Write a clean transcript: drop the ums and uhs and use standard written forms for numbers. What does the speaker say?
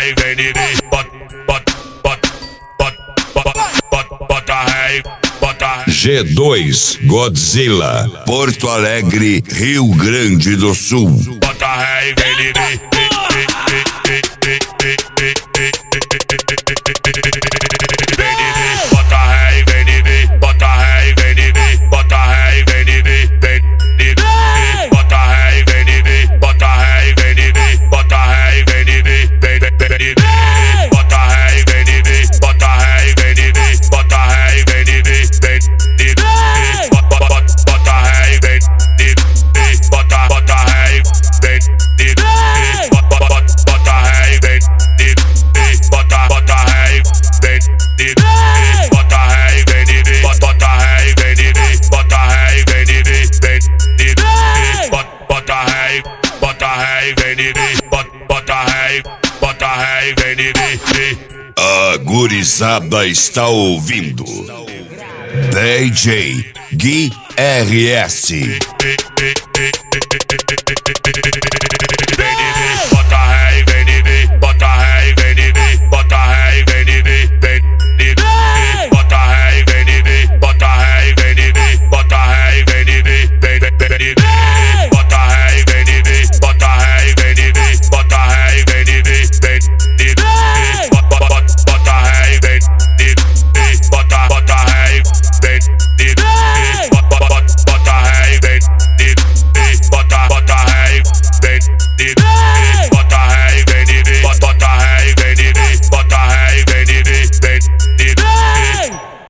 ré e vem de mim. Bota ré e bota ré. G2 Godzilla, Porto Alegre, Rio Grande do Sul. Bota ré e vem de mim. Bota ré e vem de mim. Bota ré e vem de mim. Bota ré e vem de mim. Bota ré e vem de mim. Bota ré e vem de mim. Bota ré e vem de mim. Bota ré e vem de mim. Bota ré e vem de mim. Bota ré e vem de mim. Bota ré e vem de mim. Bota ré e vem de mim. Bota ré e vem de mim. Bota ré e vem de mim. Bota ré e vem de mim. Bota ré e vem de mim. Bota ré e vem de mim. Bota ré e vem de mim. Bota ré e vem de mim. A gurizada está ouvindo DJ Gui RS.